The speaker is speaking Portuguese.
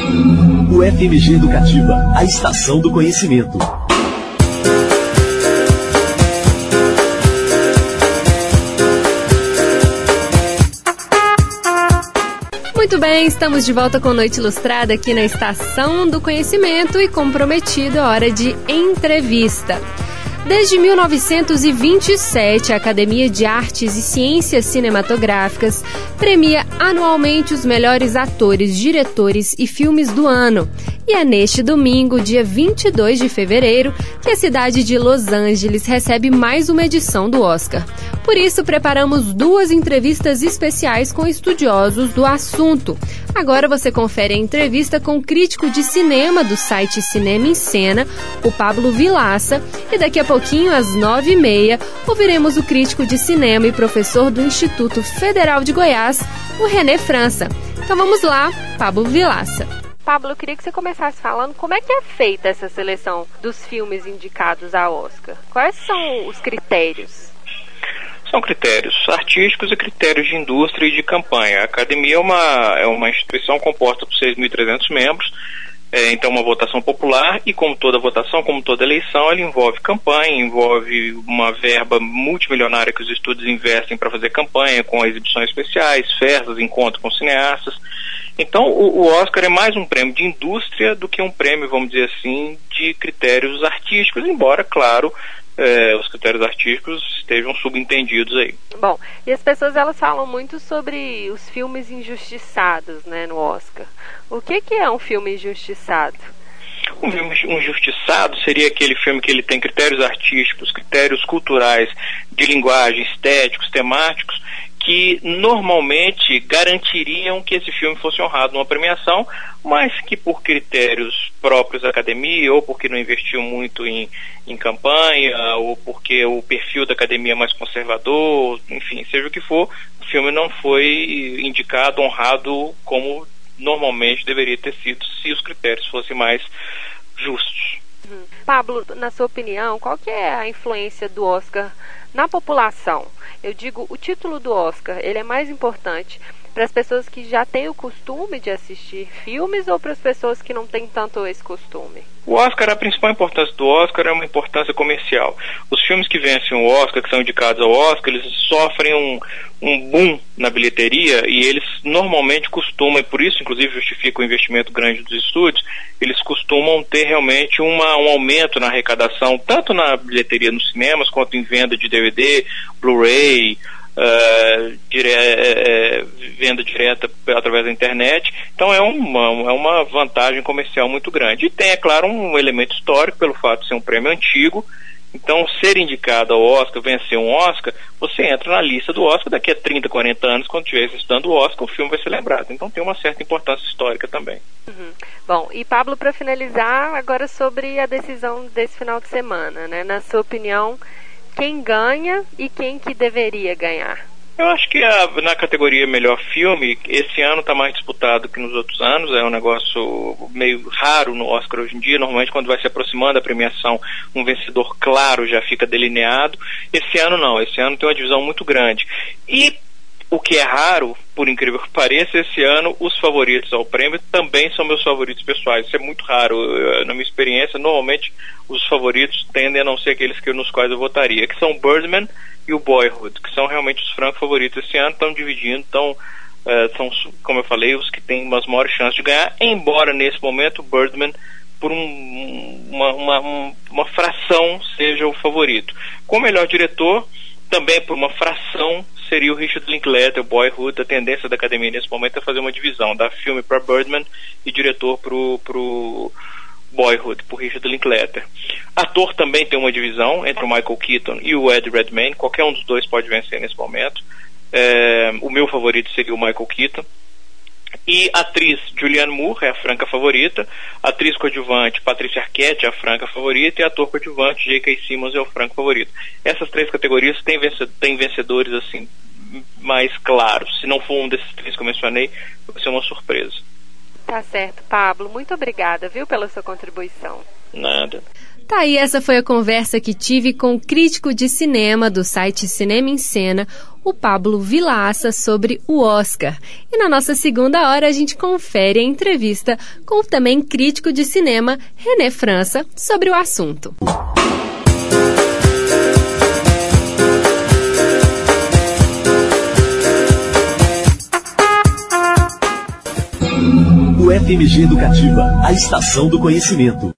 O FMG Educativa, a estação do conhecimento. Muito bem, estamos de volta com Noite Ilustrada aqui na Estação do Conhecimento e comprometido a hora de entrevista. Desde 1927, a Academia de Artes e Ciências Cinematográficas premia anualmente os melhores atores, diretores e filmes do ano. E é neste domingo, dia 22 de fevereiro, que a cidade de Los Angeles recebe mais uma edição do Oscar. Por isso, preparamos 2 entrevistas especiais com estudiosos do assunto. Agora você confere a entrevista com o crítico de cinema do site Cinema em Cena, o Pablo Vilaça, e daqui a pouquinho, às 9h30, ouviremos o crítico de cinema e professor do Instituto Federal de Goiás, o René França. Então vamos lá, Pablo Vilaça. Pablo, eu queria que você começasse falando como é que é feita essa seleção dos filmes indicados a Oscar. Quais são os critérios? São critérios artísticos e critérios de indústria e de campanha. A Academia é uma instituição composta por 6.300 membros, então uma votação popular, e como toda votação, como toda eleição, ela envolve campanha, envolve uma verba multimilionária que os estúdios investem para fazer campanha, com exibições especiais, festas, encontros com cineastas. Então o Oscar é mais um prêmio de indústria do que um prêmio, vamos dizer assim, de critérios artísticos, embora, claro, os critérios artísticos estejam subentendidos aí. Bom, e as pessoas elas falam muito sobre os filmes injustiçados, né, no Oscar. O que é um filme injustiçado? Um filme injustiçado seria aquele filme que ele tem critérios artísticos, critérios culturais, de linguagem, estéticos, temáticos, que normalmente garantiriam que esse filme fosse honrado numa premiação, mas que por critérios próprios da academia, ou porque não investiu muito em campanha, ou porque o perfil da academia é mais conservador, enfim, seja o que for, o filme não foi indicado, honrado como normalmente deveria ter sido, se os critérios fossem mais justos. Pablo, na sua opinião, qual que é a influência do Oscar na população? Eu digo, o título do Oscar, ele é mais importante para as pessoas que já têm o costume de assistir filmes ou para as pessoas que não têm tanto esse costume? O Oscar, a principal importância do Oscar é uma importância comercial. Os filmes que vencem o Oscar, que são indicados ao Oscar, eles sofrem um boom na bilheteria, e eles normalmente costumam, e por isso inclusive justifica o investimento grande dos estúdios, eles costumam ter realmente um aumento na arrecadação, tanto na bilheteria nos cinemas, quanto em venda de DVD, Blu-ray, venda direta através da internet. Então é uma vantagem comercial muito grande. E tem, é claro, um elemento histórico pelo fato de ser um prêmio antigo. Então, ser indicado ao Oscar, vencer um Oscar, você entra na lista do Oscar daqui a 30, 40 anos, quando estiver estudando o Oscar, o filme vai ser lembrado. Então tem uma certa importância histórica também. Bom, e Pablo, para finalizar, agora sobre a decisão desse final de semana, né? Na sua opinião, quem ganha e quem que deveria ganhar? Eu acho que na categoria melhor filme, esse ano está mais disputado que nos outros anos. É um negócio meio raro no Oscar hoje em dia. Normalmente, quando vai se aproximando da premiação, um vencedor claro já fica delineado. Esse ano não, esse ano tem uma divisão muito grande. E o que é raro, por incrível que pareça, esse ano os favoritos ao prêmio também são meus favoritos pessoais. Isso é muito raro. Na minha experiência, normalmente os favoritos tendem a não ser aqueles nos quais eu votaria, que são Birdman e o Boyhood, que são realmente os francos favoritos esse ano. Estão dividindo, são, como eu falei, os que têm umas maiores chances de ganhar, embora nesse momento o Birdman, por uma fração, seja o favorito. Como melhor diretor, também por uma fração, seria o Richard Linklater, o Boyhood. A tendência da academia nesse momento é fazer uma divisão, dar filme para Birdman e diretor pro Boyhood, por Richard Linklater. Ator também tem uma divisão entre o Michael Keaton e o Eddie Redmayne. Qualquer um dos dois pode vencer nesse momento. O meu favorito seria o Michael Keaton. E atriz Julianne Moore é a franca favorita, atriz coadjuvante Patricia Arquette é a franca favorita, e ator coadjuvante J.K. Simmons é o franco favorito. Essas três categorias têm vencedores assim mais claros. Se não for um desses três que eu mencionei, vai ser uma surpresa. Tá certo, Pablo. Muito obrigada, viu, pela sua contribuição. Nada. Tá aí, essa foi a conversa que tive com o crítico de cinema do site Cinema em Cena, o Pablo Vilaça, sobre o Oscar. E na nossa segunda hora a gente confere a entrevista com o também crítico de cinema, René França, sobre o assunto. O FMG Educativa, a estação do conhecimento.